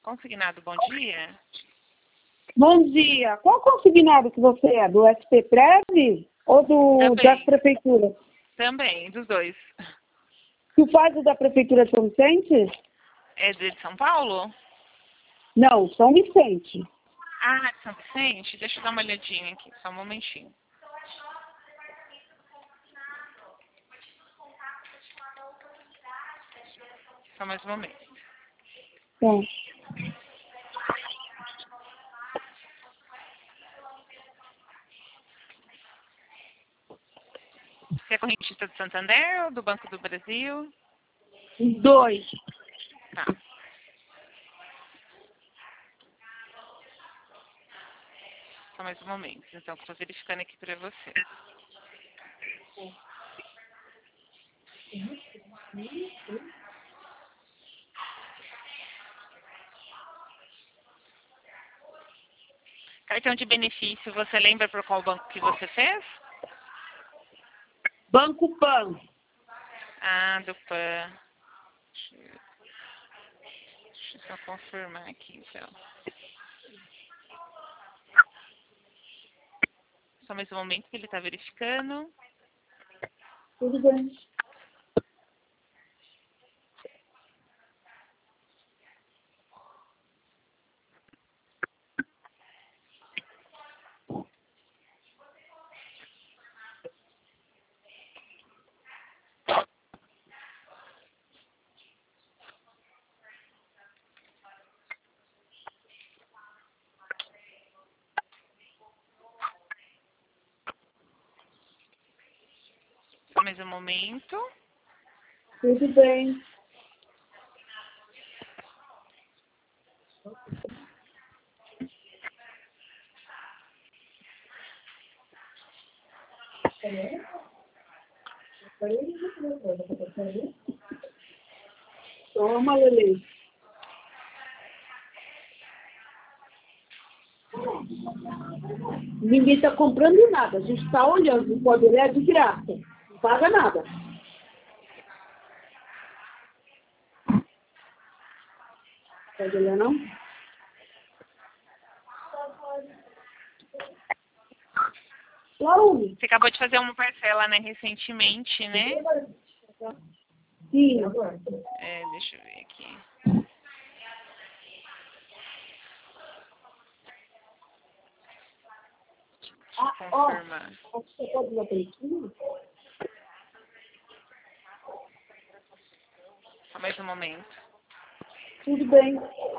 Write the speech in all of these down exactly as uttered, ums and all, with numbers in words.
Consignado, bom dia. Bom dia. Qual consignado que você é? Do S P Prev ou do, Também. das prefeituras? Também, dos dois. Tu faz o da Prefeitura de São Vicente? É de São Paulo? Não, São Vicente. Ah, de São Vicente? Deixa eu dar uma olhadinha aqui, só um momentinho. Só mais um momento. Tá. Você é correntista do Santander ou do Banco do Brasil? Os dois. Tá. Só mais um momento, então, que eu tô verificando aqui pra você. Cartão de benefício, você lembra por qual banco que você fez? Banco Pan. Ah, do Pan. Deixa eu, deixa eu só confirmar aqui, então. Só mais um momento que ele tá verificando. Tudo bem. Só mais um momento. Tudo bem. Toma, Lelê. Ninguém está comprando nada. A gente está olhando. Pode olhar de graça. Não paga nada. Pode olhar, não? Laúne. Você acabou de fazer uma parcela, né, recentemente, né? Sim. É, deixa eu ver aqui. Ah, ó. Confirmar. Você pode dar pretinho? Só mais um momento. Tudo bem.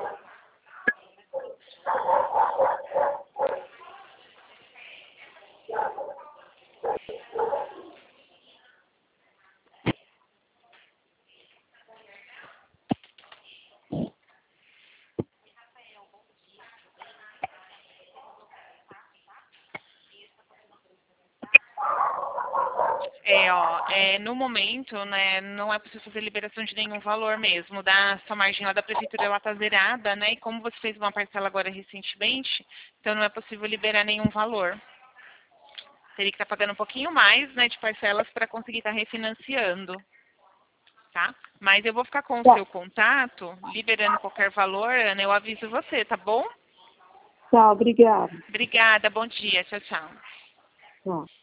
É, ó, é, no momento, né, não é possível fazer liberação de nenhum valor mesmo. Da sua margem lá da prefeitura, ela tá zerada, né? E como você fez uma parcela agora recentemente, então não é possível liberar nenhum valor. Teria que estar pagando um pouquinho mais, né, de parcelas para conseguir estar refinanciando, tá? Mas eu vou ficar com o Tá. seu contato, liberando qualquer valor, Ana, eu aviso você, tá bom? Tá, obrigada. Obrigada, bom dia, tchau, tchau. Tá.